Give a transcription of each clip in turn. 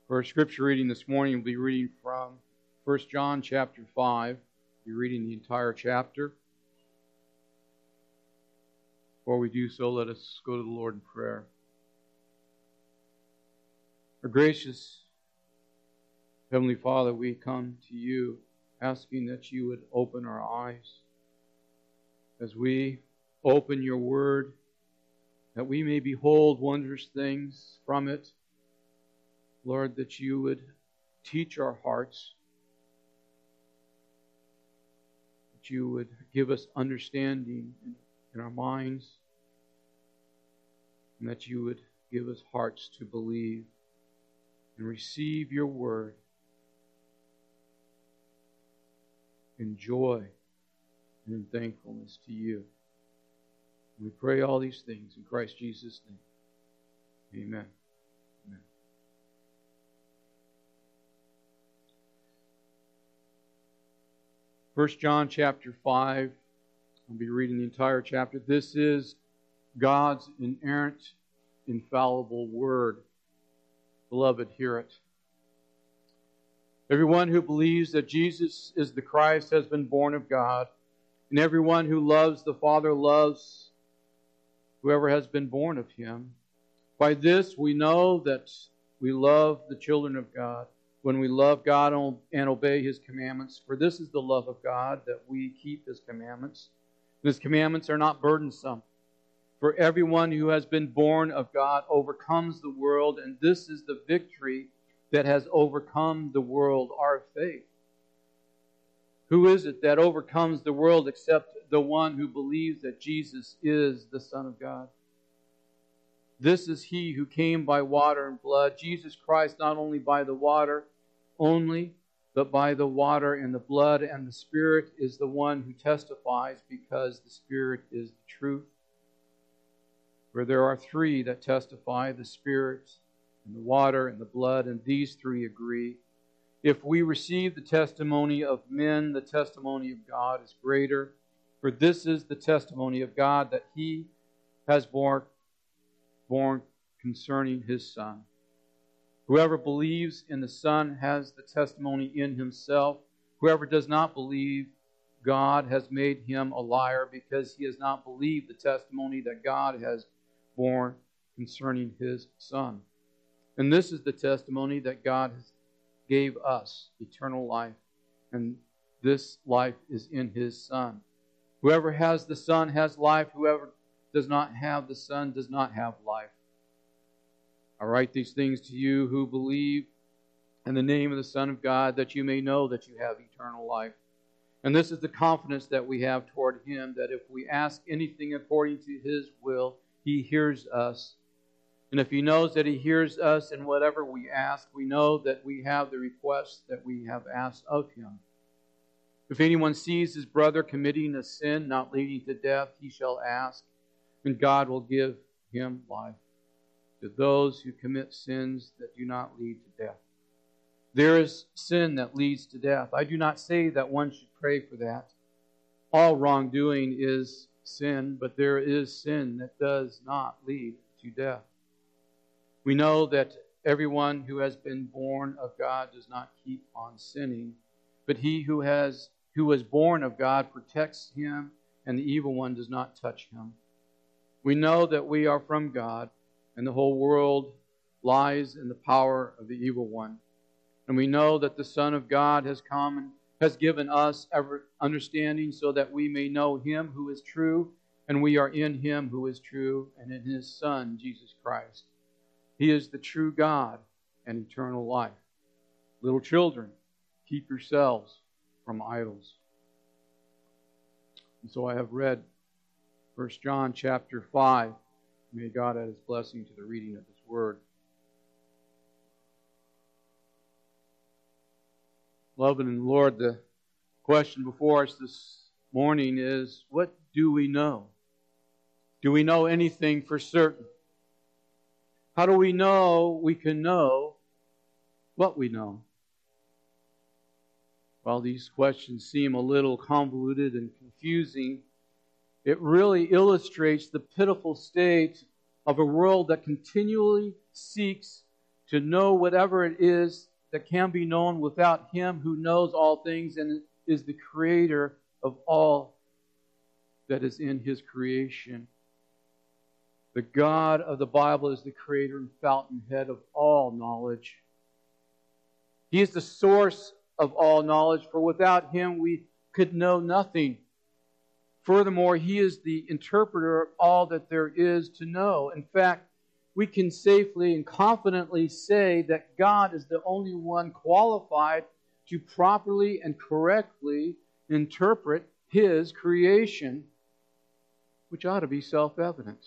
For our scripture reading this morning, we'll be reading from 1 John chapter 5. We'll be reading the entire chapter. Before we do so, let us go to the Lord in prayer. Our gracious Heavenly Father, we come to you asking that you would open our eyes as we open your word, that we may behold wondrous things from it. Lord, that you would teach our hearts, that you would give us understanding in our minds, and that you would give us hearts to believe and receive your word in joy and in thankfulness to you. We pray all these things in Christ Jesus' name. Amen. Amen. 1 John chapter 5. I'll be reading the entire chapter. This is God's inerrant, infallible word. Beloved, hear it. Everyone who believes that Jesus is the Christ has been born of God, and everyone who loves the Father loves whoever has been born of him. By this we know that we love the children of God, when we love God and obey His commandments. For this is the love of God, that we keep His commandments. His commandments are not burdensome. For everyone who has been born of God overcomes the world, and this is the victory that has overcome the world, our faith. Who is it that overcomes the world except the one who believes that Jesus is the Son of God? This is He who came by water and blood, Jesus Christ, not only by the water only, but by the water and the blood, and the Spirit is the one who testifies, because the Spirit is the truth. For there are three that testify, the Spirit and the water and the blood, and these three agree. If we receive the testimony of men, the testimony of God is greater. For this is the testimony of God, that He has borne concerning His Son. Whoever believes in the Son has the testimony in himself. Whoever does not believe God has made him a liar, because he has not believed the testimony that God has borne concerning His Son. And this is the testimony that God gave us, eternal life, and this life is in His Son. Whoever has the Son has life. Whoever does not have the Son does not have life. I write these things to you who believe in the name of the Son of God, that you may know that you have eternal life. And this is the confidence that we have toward Him, that if we ask anything according to His will, He hears us. And if He knows that He hears us in whatever we ask, we know that we have the requests that we have asked of Him. If anyone sees his brother committing a sin not leading to death, he shall ask, and God will give him life. To those who commit sins that do not lead to death. There is sin that leads to death. I do not say that one should pray for that. All wrongdoing is sin, but there is sin that does not lead to death. We know that everyone who has been born of God does not keep on sinning, but he who was born of God protects him, and the evil one does not touch him. We know that we are from God, and the whole world lies in the power of the evil one. And we know that the Son of God has come and has given us every understanding, so that we may know Him who is true, and we are in Him who is true, and in His Son, Jesus Christ. He is the true God and eternal life. Little children, keep yourselves from idols. And so I have read 1 John chapter 5. May God add His blessing to the reading of His Word. Beloved in the Lord, the question before us this morning is, what do we know? Do we know anything for certain? How do we know we can know what we know? While these questions seem a little convoluted and confusing, it really illustrates the pitiful state of a world that continually seeks to know whatever it is that can be known without Him who knows all things and is the creator of all that is in His creation. The God of the Bible is the creator and fountainhead of all knowledge. He is the source of all knowledge, for without Him we could know nothing. Furthermore, He is the interpreter of all that there is to know. In fact, we can safely and confidently say that God is the only one qualified to properly and correctly interpret His creation, which ought to be self-evident.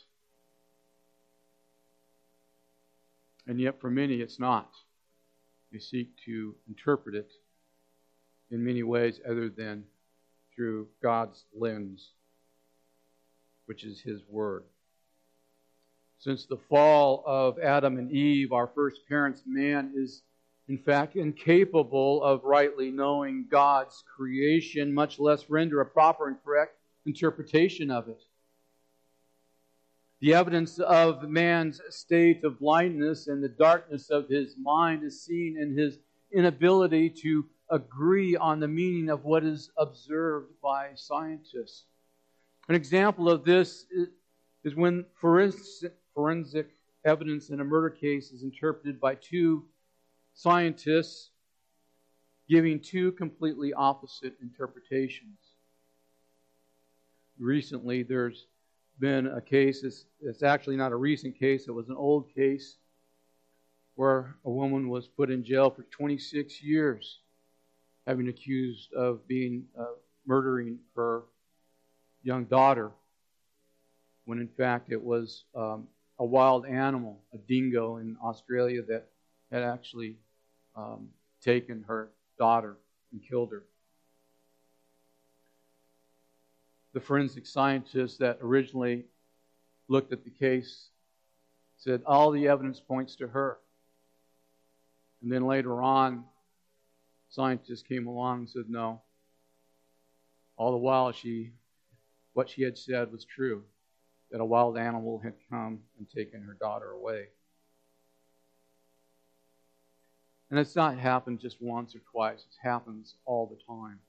And yet for many it's not. They seek to interpret it in many ways other than through God's lens, which is His Word. Since the fall of Adam and Eve, our first parents, man is in fact incapable of rightly knowing God's creation, much less render a proper and correct interpretation of it. The evidence of man's state of blindness and the darkness of his mind is seen in his inability to agree on the meaning of what is observed by scientists. An example of this is when forensic evidence in a murder case is interpreted by two scientists giving two completely opposite interpretations. Recently, there's been a case, it's actually not a recent case, it was an old case, where a woman was put in jail for 26 years, having accused of murdering her young daughter, when in fact it was a wild animal, a dingo in Australia, that had actually taken her daughter and killed her. The forensic scientists that originally looked at the case said all the evidence points to her. And then later on, scientists came along and said no. All the while what she had said was true, that a wild animal had come and taken her daughter away. And it's not happened just once or twice, it happens all the time.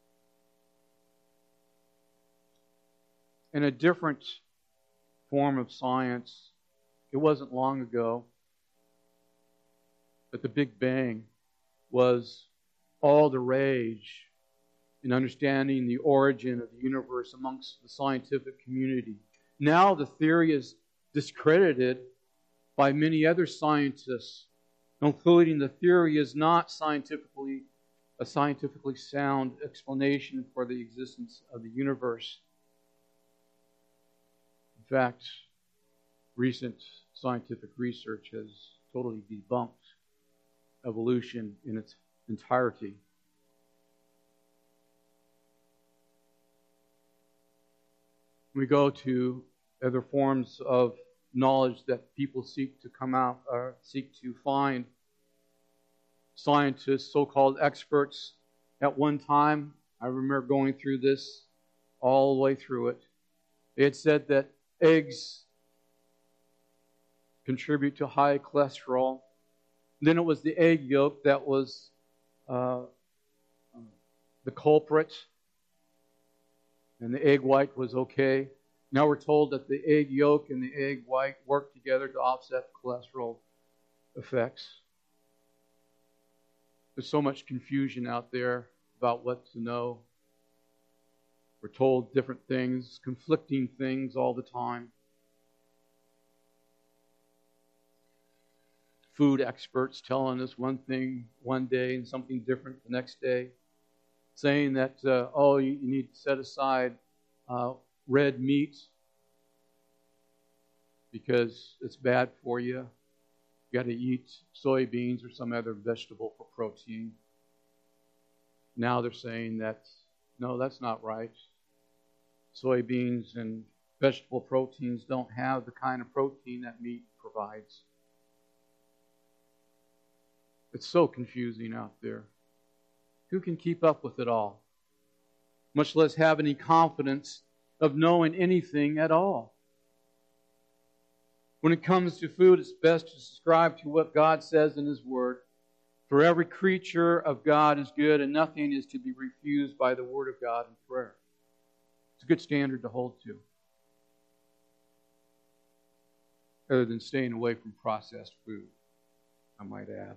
In a different form of science, it wasn't long ago that the Big Bang was all the rage in understanding the origin of the universe amongst the scientific community. Now the theory is discredited by many other scientists, including the theory is not a scientifically sound explanation for the existence of the universe. In fact, recent scientific research has totally debunked evolution in its entirety. We go to other forms of knowledge that people seek to find. Scientists, so-called experts, at one time, I remember going through this all the way through it. They had said that eggs contribute to high cholesterol. Then it was the egg yolk that was the culprit, and the egg white was okay. Now we're told that the egg yolk and the egg white work together to offset cholesterol effects. There's so much confusion out there about what to know. We're told different things, conflicting things all the time. Food experts telling us one thing one day and something different the next day. Saying that, you need to set aside red meat because it's bad for you. You got to eat soybeans or some other vegetable for protein. Now they're saying that, no, that's not right. Soybeans and vegetable proteins don't have the kind of protein that meat provides. It's so confusing out there. Who can keep up with it all? Much less have any confidence of knowing anything at all. When it comes to food, it's best to subscribe to what God says in His Word. For every creature of God is good, and nothing is to be refused by the Word of God in prayer. It's a good standard to hold to, other than staying away from processed food, I might add.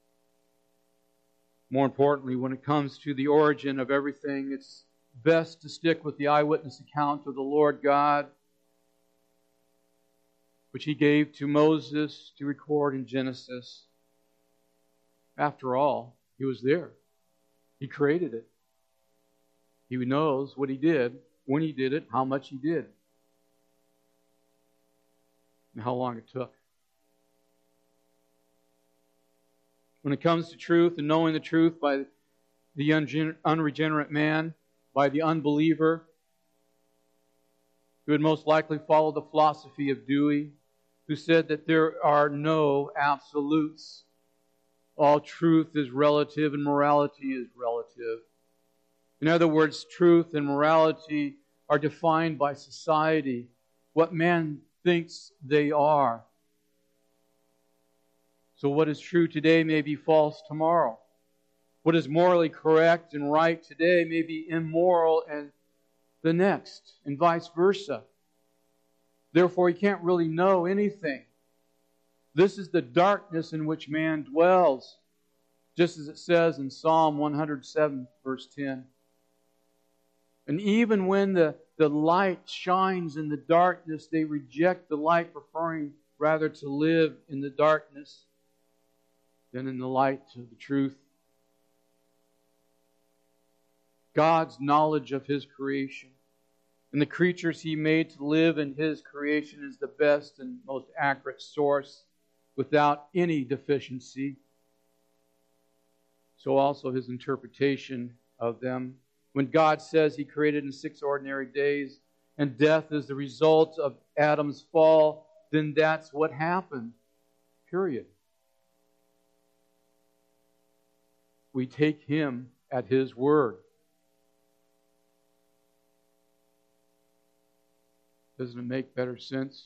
More importantly, when it comes to the origin of everything, it's best to stick with the eyewitness account of the Lord God, which He gave to Moses to record in Genesis. After all, He was there. He created it. He knows what He did, when He did it, how much He did, and how long it took. When it comes to truth and knowing the truth by the unregenerate man, by the unbeliever, who would most likely follow the philosophy of Dewey, who said that there are no absolutes. All truth is relative and morality is relative. In other words, truth and morality are defined by society, what man thinks they are. So what is true today may be false tomorrow. What is morally correct and right today may be immoral and the next, and vice versa. Therefore, you can't really know anything. This is the darkness in which man dwells, just as it says in Psalm 107, verse 10. And even when the light shines in the darkness, they reject the light, preferring rather to live in the darkness than in the light of the truth. God's knowledge of His creation and the creatures He made to live in His creation is the best and most accurate source without any deficiency. So also His interpretation of them. When God says He created in 6 ordinary days and death is the result of Adam's fall, then that's what happened. Period. We take Him at His word. Doesn't it make better sense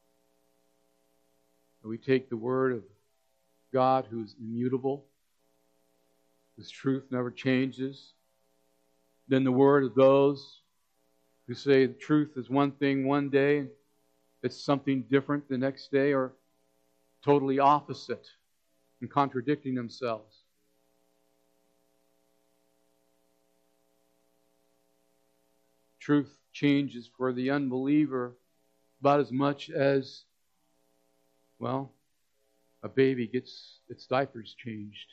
that we take the word of God, who is immutable, whose truth never changes, than the word of those who say the truth is one thing one day and it's something different the next day, or totally opposite and contradicting themselves? Truth changes for the unbeliever about as much as, well, a baby gets its diapers changed.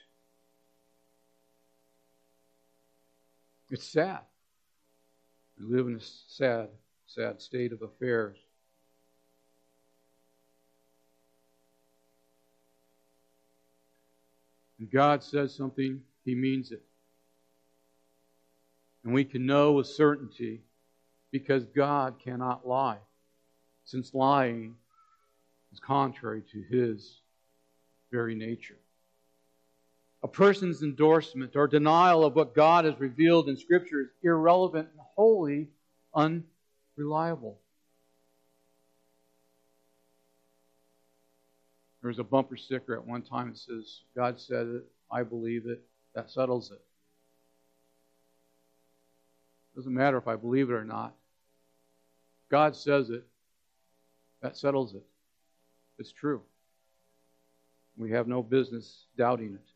It's sad. We live in a sad, sad state of affairs. When God says something, He means it. And we can know with certainty because God cannot lie, since lying is contrary to His very nature. A person's endorsement or denial of what God has revealed in Scripture is irrelevant and wholly unreliable. There was a bumper sticker at one time that says, God said it, I believe it, that settles it. Doesn't matter if I believe it or not. God says it, that settles it. It's true. We have no business doubting it.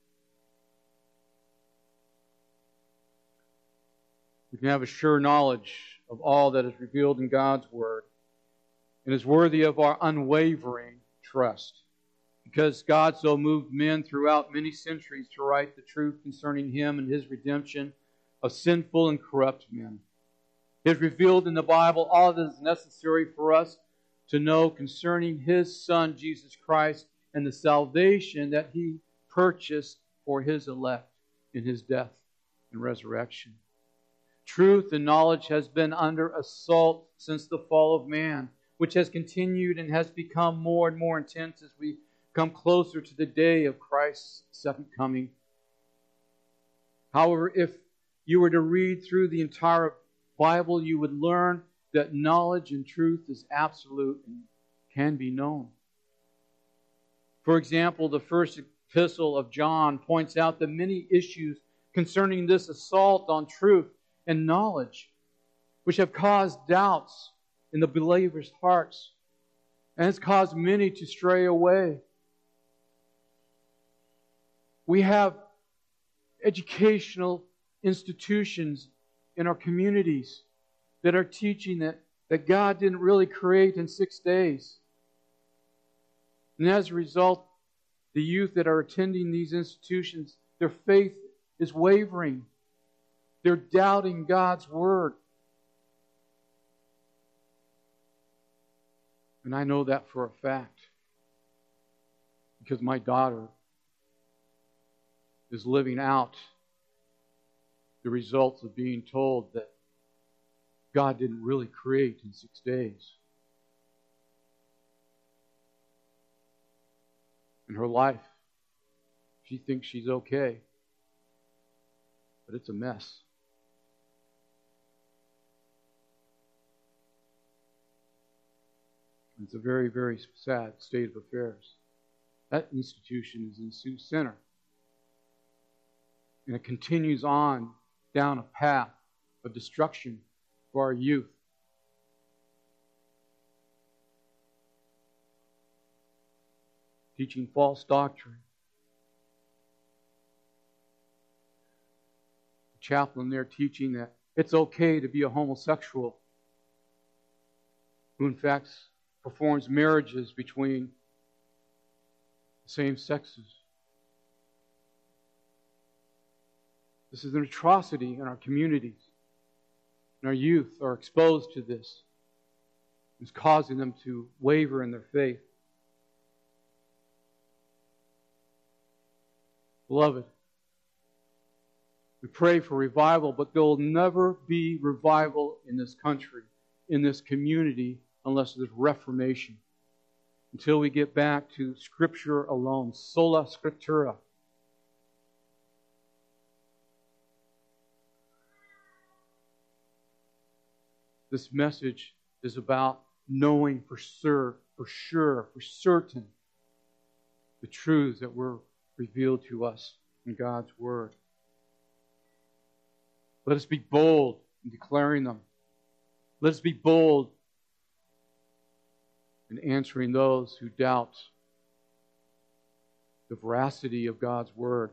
We can have a sure knowledge of all that is revealed in God's Word and is worthy of our unwavering trust, because God so moved men throughout many centuries to write the truth concerning Him and His redemption of sinful and corrupt men. It is revealed in the Bible all that is necessary for us to know concerning His Son, Jesus Christ, and the salvation that He purchased for His elect in His death and resurrection. Truth and knowledge has been under assault since the fall of man, which has continued and has become more and more intense as we come closer to the day of Christ's second coming. However, if you were to read through the entire Bible, you would learn that knowledge and truth is absolute and can be known. For example, the first epistle of John points out the many issues concerning this assault on truth and knowledge, which have caused doubts in the believers' hearts and has caused many to stray away. We have educational institutions in our communities that are teaching that God didn't really create in 6 days. And as a result, the youth that are attending these institutions, their faith is wavering. They're doubting God's Word. And I know that for a fact, because my daughter is living out the results of being told that God didn't really create in 6 days. In her life, she thinks she's okay, but it's a mess. It's a very, very sad state of affairs. That institution is in Sioux Center. And it continues on down a path of destruction for our youth. Teaching false doctrine. The chaplain there teaching that it's okay to be a homosexual, who in fact performs marriages between the same sexes. This is an atrocity in our communities. And our youth are exposed to this. It's causing them to waver in their faith. Beloved, we pray for revival, but there will never be revival in this country, in this community, unless there's reformation. Until we get back to Scripture alone, sola scriptura. This message is about knowing for certain, the truths that were revealed to us in God's Word. Let us be bold in declaring them. Let us be bold in answering those who doubt the veracity of God's Word,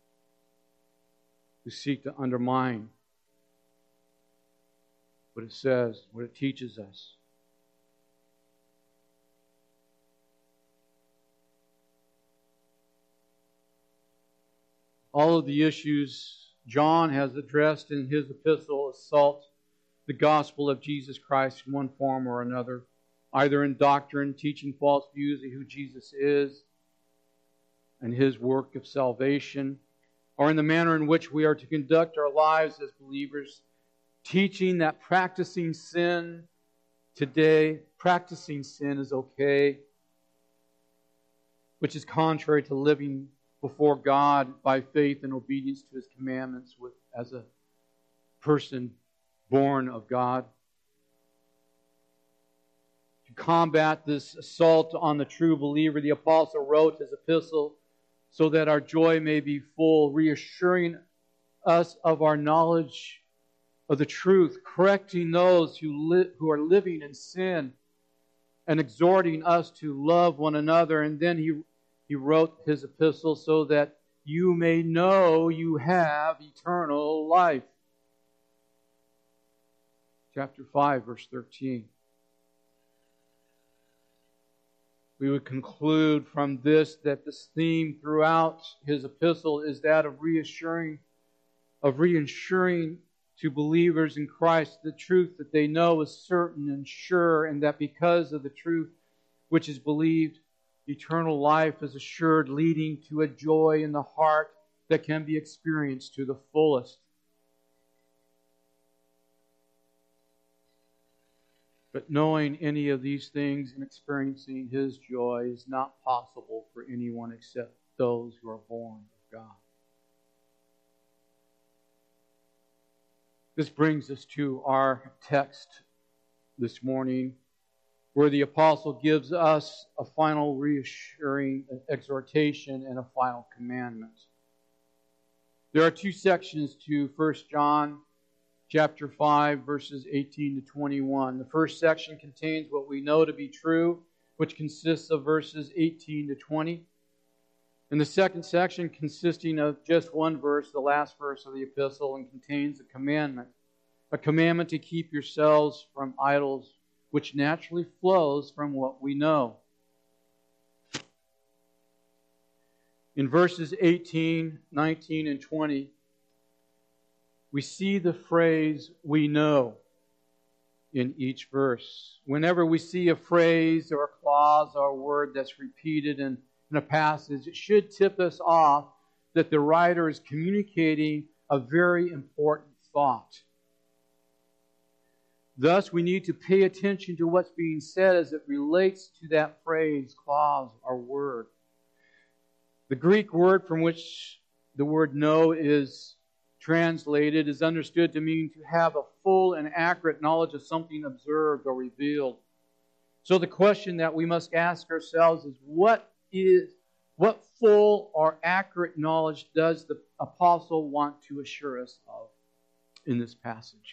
who seek to undermine what it says, what it teaches us. All of the issues John has addressed in his epistle assault the gospel of Jesus Christ in one form or another, either in doctrine, teaching false views of who Jesus is and His work of salvation, or in the manner in which we are to conduct our lives as believers, teaching that practicing sin today, practicing sin is okay, which is contrary to living before God by faith and obedience to His commandments as a person born of God. To combat this assault on the true believer, the apostle wrote his epistle so that our joy may be full, reassuring us of our knowledge of the truth, correcting those who are living in sin, and exhorting us to love one another. And then he wrote his epistle so that you may know you have eternal life. Chapter 5, verse 13. We would conclude from this that this theme throughout his epistle is that of reassuring to believers in Christ the truth that they know is certain and sure, and that because of the truth which is believed, eternal life is assured, leading to a joy in the heart that can be experienced to the fullest. But knowing any of these things and experiencing His joy is not possible for anyone except those who are born of God. This brings us to our text this morning, where the apostle gives us a final reassuring exhortation and a final commandment. There are two sections to 1 John chapter 5, verses 18 to 21. The first section contains what we know to be true, which consists of verses 18 to 20. And the second section, consisting of just one verse, the last verse of the epistle, and contains a commandment to keep yourselves from idols, which naturally flows from what we know. In verses 18, 19, and 20, we see the phrase, "we know," in each verse. Whenever we see a phrase or a clause or a word that's repeated in a passage, it should tip us off that the writer is communicating a very important thought. Thus, we need to pay attention to what's being said as it relates to that phrase, clause, or word. The Greek word from which the word know is translated is understood to mean to have a full and accurate knowledge of something observed or revealed. So the question that we must ask ourselves is, what full or accurate knowledge does the apostle want to assure us of in this passage?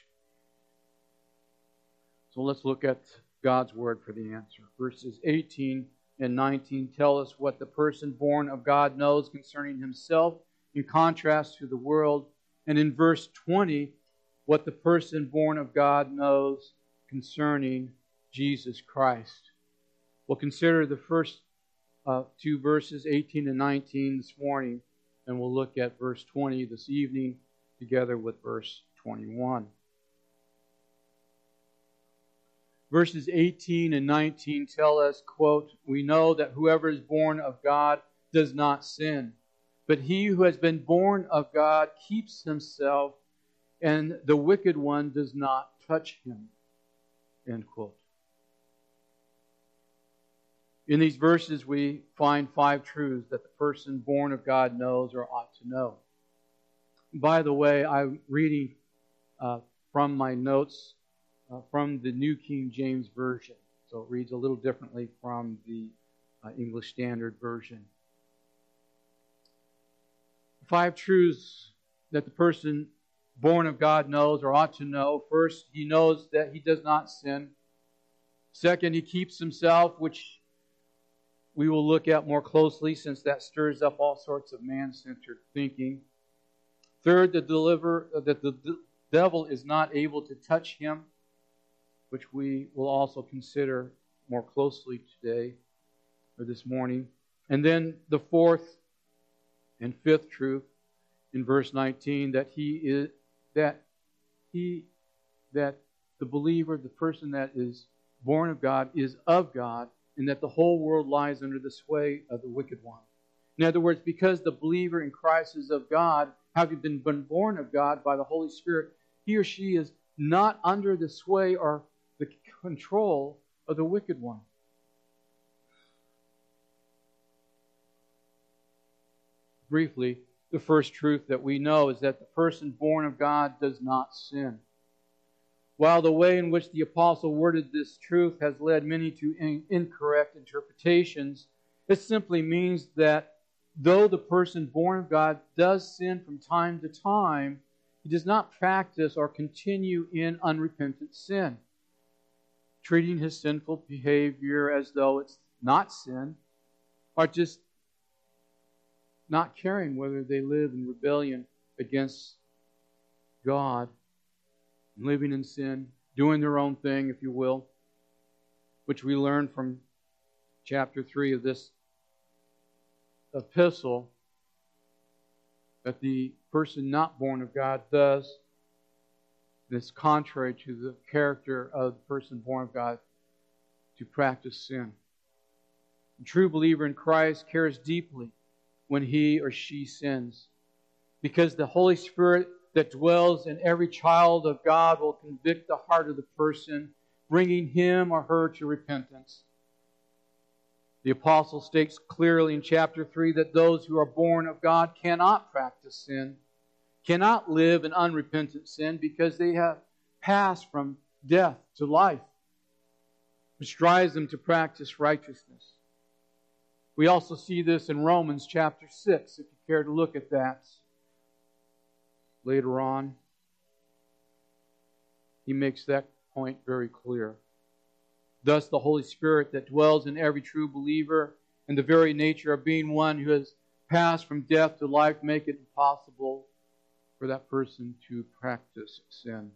So let's look at God's word for the answer. Verses 18 and 19 tell us what the person born of God knows concerning himself in contrast to the world. And in verse 20, what the person born of God knows concerning Jesus Christ. We'll consider the first two verses, 18 and 19, this morning, and we'll look at verse 20 this evening together with verse 21. Verses 18 and 19 tell us, quote, "We know that whoever is born of God does not sin. But he who has been born of God keeps himself, and the wicked one does not touch him." End quote. In these verses, we find 5 truths that the person born of God knows or ought to know. By the way, I'm reading from my notes from the New King James Version. So it reads a little differently from the English Standard Version. 5 truths that the person born of God knows or ought to know. First, he knows that he does not sin. Second, he keeps himself, which we will look at more closely since that stirs up all sorts of man-centered thinking. Third, that the devil is not able to touch him, which we will also consider more closely today or this morning. And then the fourth and fifth truth in verse 19, that the believer, the person that is born of God, is of God, and that the whole world lies under the sway of the wicked one. In other words, because the believer in Christ is of God, having been born of God by the Holy Spirit, he or she is not under the sway or the control of the wicked one. Briefly, the first truth that we know is that the person born of God does not sin. While the way in which the apostle worded this truth has led many to incorrect interpretations, it simply means that though the person born of God does sin from time to time, he does not practice or continue in unrepentant sin, treating his sinful behavior as though it's not sin, or just not caring whether they live in rebellion against God, living in sin, doing their own thing, if you will, which we learn from chapter 3 of this epistle, that the person not born of God does. It's contrary to the character of the person born of God to practice sin. A true believer in Christ cares deeply when he or she sins, because the Holy Spirit that dwells in every child of God will convict the heart of the person, bringing him or her to repentance. The apostle states clearly in chapter 3 that those who are born of God cannot practice sin, cannot live in unrepentant sin, because they have passed from death to life. which drives them to practice righteousness. We also see this in Romans chapter 6, if you care to look at that later on. He makes that point very clear. Thus, the Holy Spirit that dwells in every true believer, and the very nature of being one who has passed from death to life, make it impossible for that person to practice sin.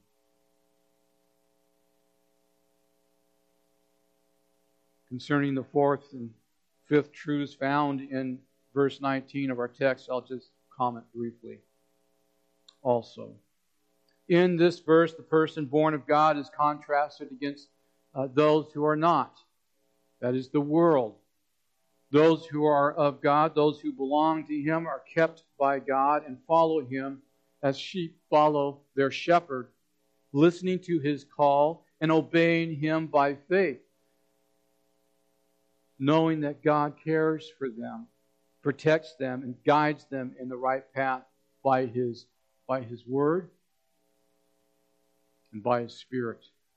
Concerning the fourth and fifth truths found in verse 19 of our text, I'll just comment briefly also. In this verse, the person born of God is contrasted against those who are not. That is the world. Those who are of God, those who belong to Him, are kept by God and follow Him as sheep follow their shepherd, listening to His call and obeying Him by faith, knowing that God cares for them, protects them, and guides them in the right path by His Word and by His Spirit.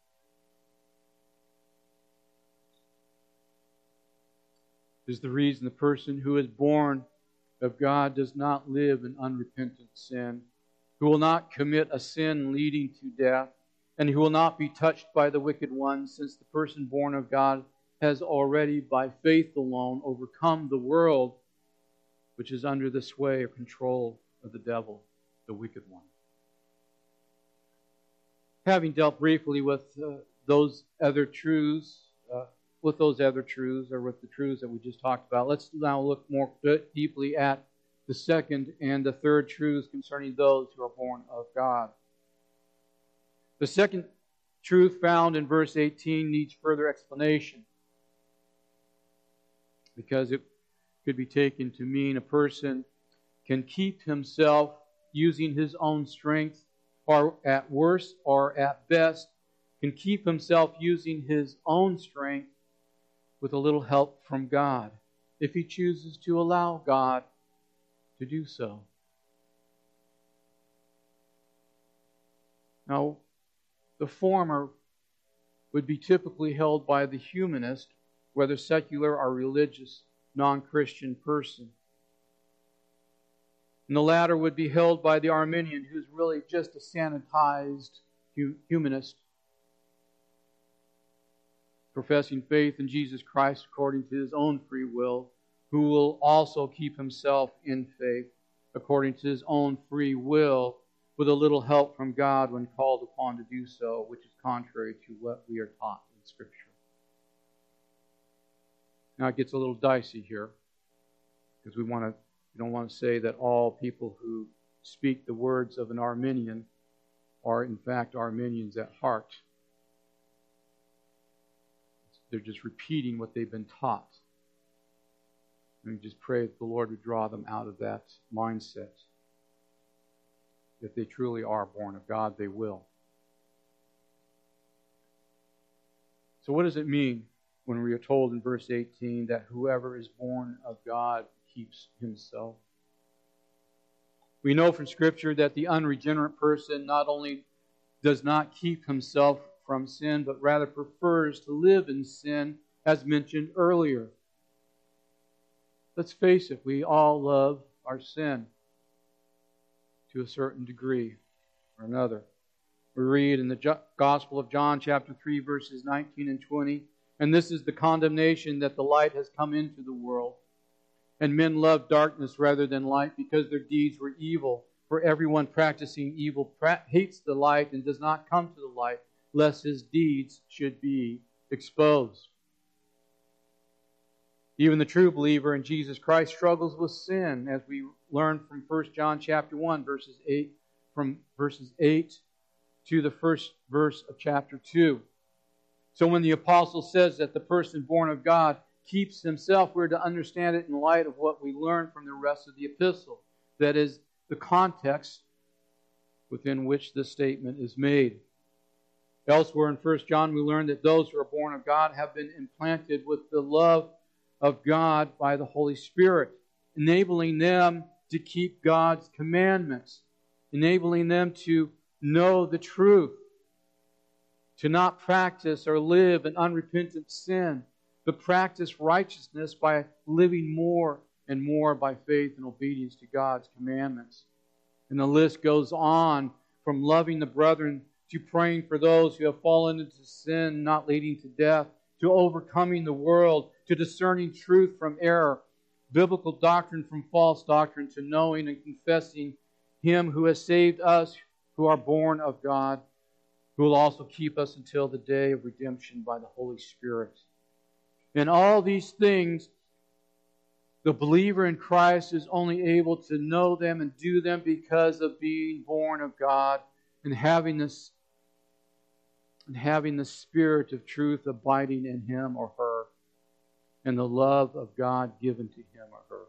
This is the reason the person who is born of God does not live in unrepentant sin, who will not commit a sin leading to death, and who will not be touched by the wicked one, since the person born of God has already, by faith alone, overcome the world, which is under the sway or control of the devil, the wicked one. Having dealt briefly with those other truths, or with the truths that we just talked about, let's now look more deeply at the second and the third truths concerning those who are born of God. The second truth found in verse 18 needs further explanation, because it could be taken to mean a person can keep himself using his own strength, or at worst or at best can keep himself using his own strength with a little help from God, if he chooses to allow God to do so. Now, the former would be typically held by the humanist, whether secular or religious, non-Christian person. And the latter would be held by the Arminian, who's really just a sanitized humanist, professing faith in Jesus Christ according to his own free will, who will also keep himself in faith according to his own free will, with a little help from God when called upon to do so, which is contrary to what we are taught in Scripture. Now it gets a little dicey here, because we don't want to say that all people who speak the words of an Arminian are in fact Arminians at heart. They're just repeating what they've been taught. And we just pray that the Lord would draw them out of that mindset. If they truly are born of God, they will. So what does it mean when we are told in verse 18 that whoever is born of God keeps himself? We know from Scripture that the unregenerate person not only does not keep himself from sin, but rather prefers to live in sin, as mentioned earlier. Let's face it, we all love our sin to a certain degree or another. We read in the Gospel of John, chapter 3, verses 19 and 20, "And this is the condemnation, that the light has come into the world. And men love darkness rather than light, because their deeds were evil. For everyone practicing evil hates the light and does not come to the light, lest his deeds should be exposed." Even the true believer in Jesus Christ struggles with sin, as we learn from 1 John chapter 1, verses 8 to the first verse of chapter 2. So when the apostle says that the person born of God keeps himself, we're to understand it in light of what we learn from the rest of the epistle. That is, the context within which this statement is made. Elsewhere in 1 John, we learn that those who are born of God have been implanted with the love of God by the Holy Spirit, enabling them to keep God's commandments, enabling them to know the truth. to not practice or live in unrepentant sin, but practice righteousness by living more and more by faith and obedience to God's commandments. And the list goes on from loving the brethren to praying for those who have fallen into sin, not leading to death, to overcoming the world, to discerning truth from error, biblical doctrine from false doctrine, to knowing and confessing Him who has saved us who are born of God, who will also keep us until the day of redemption by the Holy Spirit. In all these things, the believer in Christ is only able to know them and do them because of being born of God and having the Spirit of truth abiding in him or her, and the love of God given to him or her.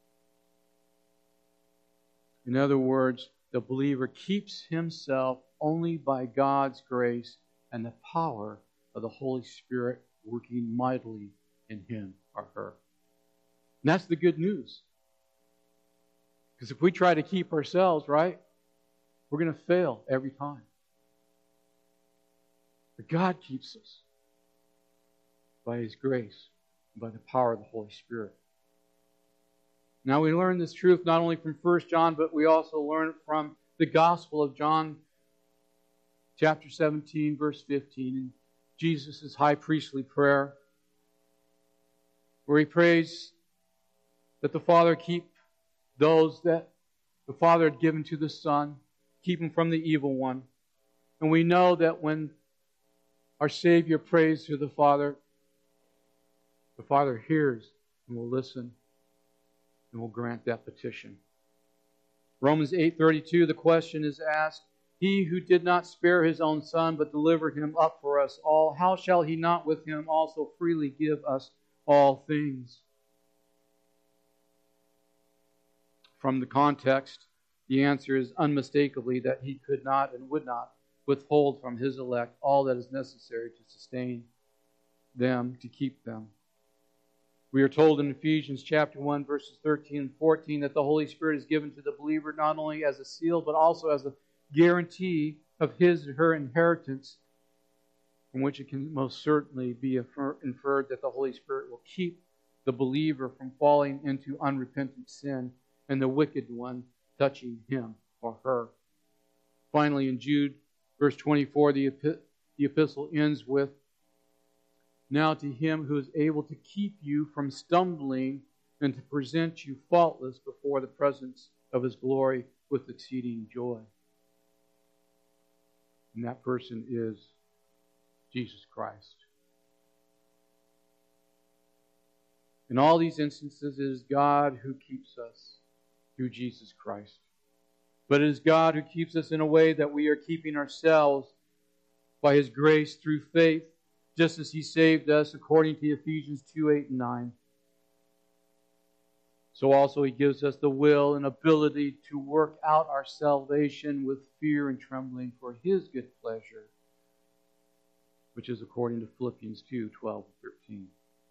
In other words, the believer keeps himself only by God's grace and the power of the Holy Spirit working mightily in him or her. And that's the good news. Because if we try to keep ourselves, right, we're going to fail every time. But God keeps us by His grace and by the power of the Holy Spirit. Now we learn this truth not only from 1 John, but we also learn it from the Gospel of John, chapter 17, verse 15, in Jesus' high priestly prayer, where He prays that the Father keep those that the Father had given to the Son, keep them from the evil one. And we know that when our Savior prays to the Father hears and will listen and will grant that petition. Romans 8:32, the question is asked, He who did not spare His own Son, but delivered Him up for us all, how shall He not with Him also freely give us all things? From the context, the answer is unmistakably that He could not and would not withhold from His elect all that is necessary to sustain them, to keep them. We are told in Ephesians chapter 1, verses 13 and 14, that the Holy Spirit is given to the believer not only as a seal, but also as a guarantee of his or her inheritance, from which it can most certainly be inferred that the Holy Spirit will keep the believer from falling into unrepentant sin and the wicked one touching him or her. Finally, in Jude, verse 24, the epistle ends with, Now to Him who is able to keep you from stumbling and to present you faultless before the presence of His glory with exceeding joy. And that person is Jesus Christ. In all these instances, it is God who keeps us through Jesus Christ. But it is God who keeps us in a way that we are keeping ourselves by His grace through faith, just as He saved us according to Ephesians 2:8 and 9. So also He gives us the will and ability to work out our salvation with fear and trembling for His good pleasure, which is according to Philippians 2:12 and 13.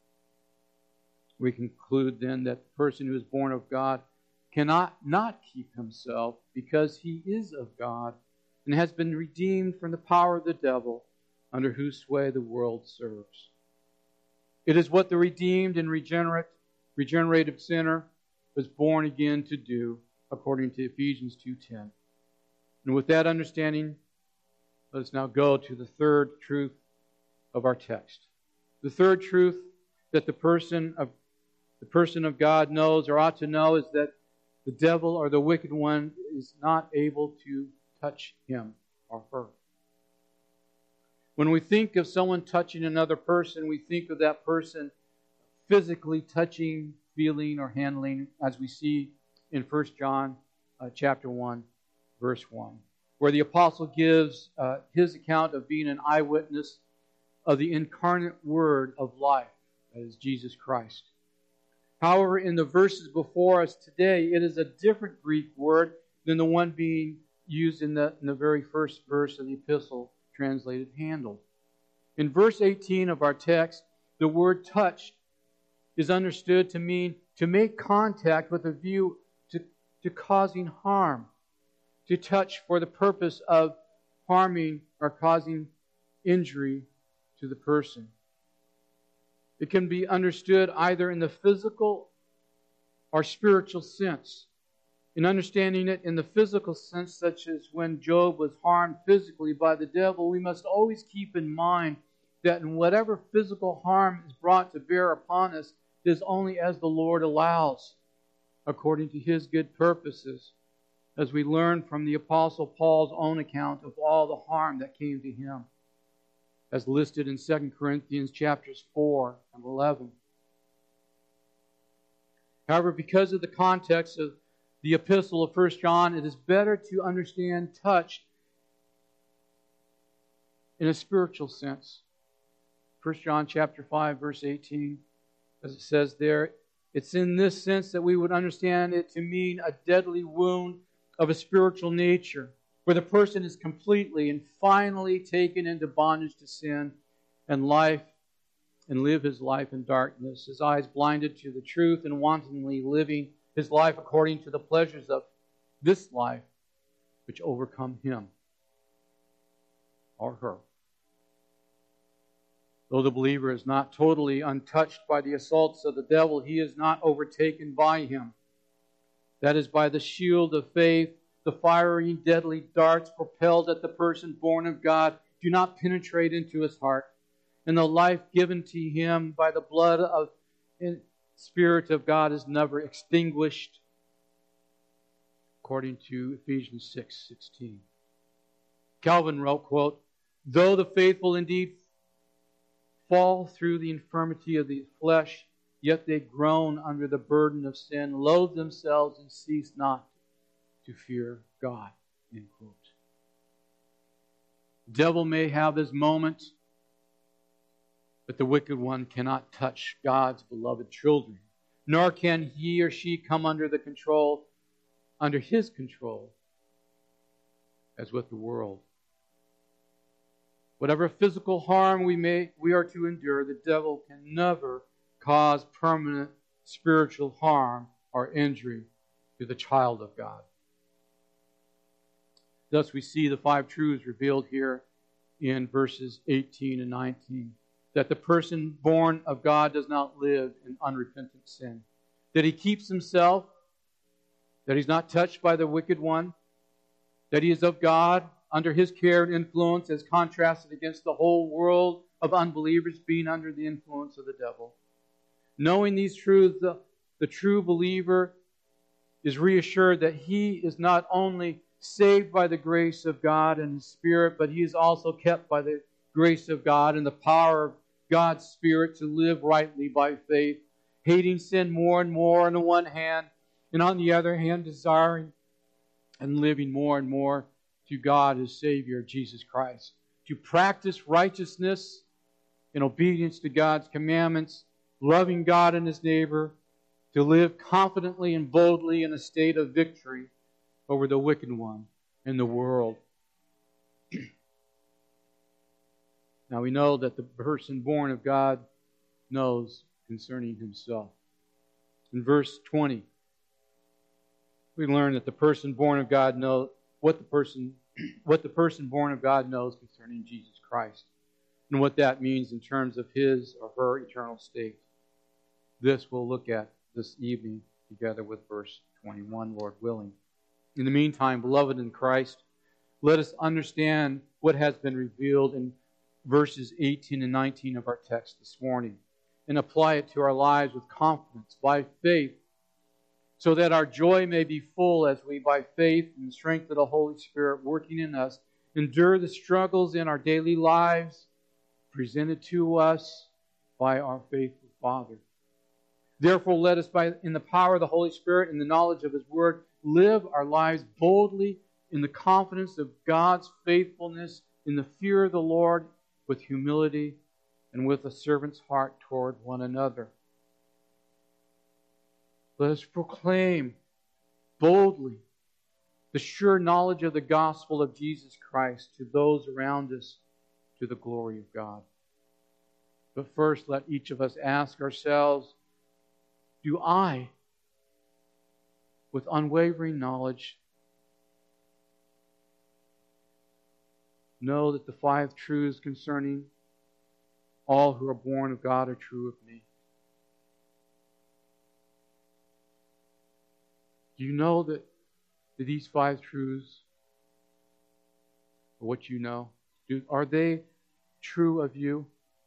We conclude then that the person who is born of God cannot not keep himself because he is of God and has been redeemed from the power of the devil, under whose sway the world serves. It is what the redeemed and regenerative sinner was born again to do, according to Ephesians 2:10. And with that understanding, let us now go to the third truth of our text. The third truth that the person of God knows or ought to know is that the devil or the wicked one is not able to touch him or her. When we think of someone touching another person, we think of that person physically touching, feeling, or handling, as we see in 1 John chapter 1, verse 1, where the apostle gives his account of being an eyewitness of the incarnate Word of life, that is Jesus Christ. However, in the verses before us today, it is a different Greek word than the one being used in the very first verse of the epistle, translated handled. In verse 18 of our text, the word touch is understood to mean to make contact with a view to causing harm, to touch for the purpose of harming or causing injury to the person. It can be understood either in the physical or spiritual sense. In understanding it in the physical sense, such as when Job was harmed physically by the devil, we must always keep in mind that in whatever physical harm is brought to bear upon us, it is only as the Lord allows, according to His good purposes, as we learn from the Apostle Paul's own account of all the harm that came to him, as listed in 2 Corinthians chapters 4 and 11. However, because of the context of the epistle of 1 John, it is better to understand touch in a spiritual sense. 1 John chapter 5, verse 18, as it says there, it's in this sense that we would understand it to mean a deadly wound of a spiritual nature, where the person is completely and finally taken into bondage to sin and life, and live his life in darkness, his eyes blinded to the truth and wantonly living his life according to the pleasures of this life, which overcome him or her. Though the believer is not totally untouched by the assaults of the devil, he is not overtaken by him. That is, by the shield of faith, the fiery, deadly darts propelled at the person born of God do not penetrate into his heart, and the life given to him by the blood of the Spirit of God is never extinguished, according to Ephesians 6:16. Calvin wrote, quote, "Though the faithful indeed fall through the infirmity of the flesh, yet they groan under the burden of sin, loathe themselves, and cease not to fear God." End quote. The devil may have his moments, but the wicked one cannot touch God's beloved children, nor can he or she come under his control, as with the world. Whatever physical harm we are to endure, the devil can never cause permanent spiritual harm or injury to the child of God. Thus we see the 5 truths revealed here in verses 18 and 19. That the person born of God does not live in unrepentant sin. That he keeps himself, that he's not touched by the wicked one, that he is of God, under His care and influence, as contrasted against the whole world of unbelievers being under the influence of the devil. Knowing these truths, the true believer is reassured that he is not only saved by the grace of God and His Spirit, but he is also kept by the grace of God and the power of God's Spirit to live rightly by faith, hating sin more and more on the one hand, and on the other hand, desiring and living more and more to God, His Savior, Jesus Christ. To practice righteousness in obedience to God's commandments, loving God and His neighbor, to live confidently and boldly in a state of victory over the wicked one in the world. Now we know that the person born of God knows concerning himself. In verse 20, we learn that the person born of God knows what the person born of God knows concerning Jesus Christ, and what that means in terms of his or her eternal state. This we'll look at this evening together with verse 21, Lord willing. In the meantime, beloved in Christ, let us understand what has been revealed in verses 18 and 19 of our text this morning, and apply it to our lives with confidence by faith, so that our joy may be full as we, by faith and the strength of the Holy Spirit working in us, endure the struggles in our daily lives presented to us by our faithful Father. Therefore, let us, in the power of the Holy Spirit and the knowledge of His Word, live our lives boldly in the confidence of God's faithfulness, in the fear of the Lord, with humility and with a servant's heart toward one another. Let us proclaim boldly the sure knowledge of the gospel of Jesus Christ to those around us, to the glory of God. But first, let each of us ask ourselves, do I, with unwavering knowledge, know that the 5 truths concerning all who are born of God are true of me? Do you know that these 5 truths are what you know? Are they true of you?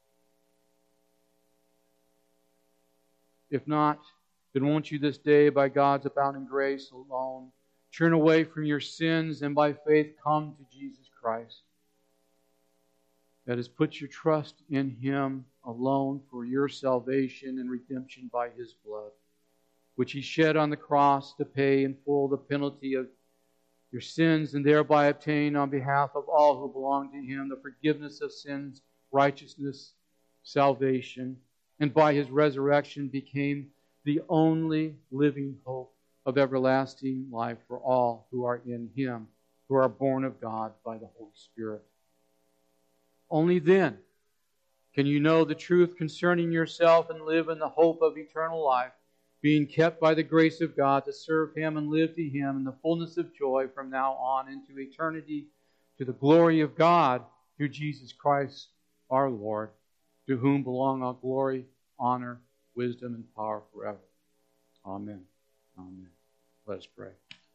If not, then won't you this day, by God's abounding grace alone, turn away from your sins and by faith come to Jesus Christ? That is, put your trust in Him alone for your salvation and redemption by His blood, which He shed on the cross to pay in full the penalty of your sins, and thereby obtain on behalf of all who belong to Him the forgiveness of sins, righteousness, salvation, and by His resurrection became the only living hope of everlasting life for all who are in Him, who are born of God by the Holy Spirit. Only then can you know the truth concerning yourself and live in the hope of eternal life, being kept by the grace of God to serve Him and live to Him in the fullness of joy from now on into eternity, to the glory of God through Jesus Christ our Lord, to whom belong all glory, honor, wisdom, and power forever. Amen. Amen. Let us pray.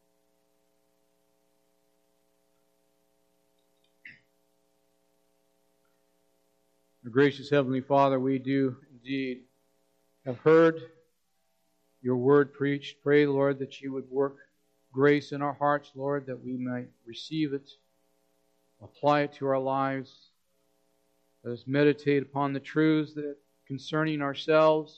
Our gracious Heavenly Father, we do indeed have heard your word preached. Pray, Lord, that you would work grace in our hearts, Lord, that we might receive it, apply it to our lives. Let us meditate upon the truths that concerning ourselves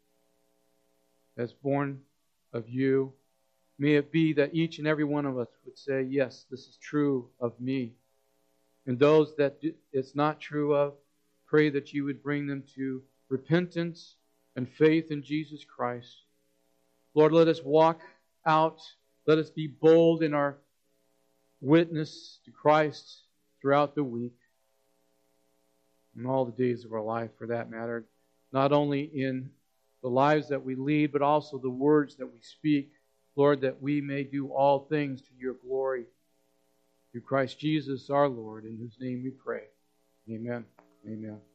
as born of you. May it be that each and every one of us would say, yes, this is true of me. And those that it's not true of, pray that you would bring them to repentance and faith in Jesus Christ. Lord, let us walk out. Let us be bold in our witness to Christ throughout the week and all the days of our life, for that matter. Not only in the lives that we lead, but also the words that we speak. Lord, that we may do all things to your glory. Through Christ Jesus our Lord, in whose name we pray. Amen. Amen.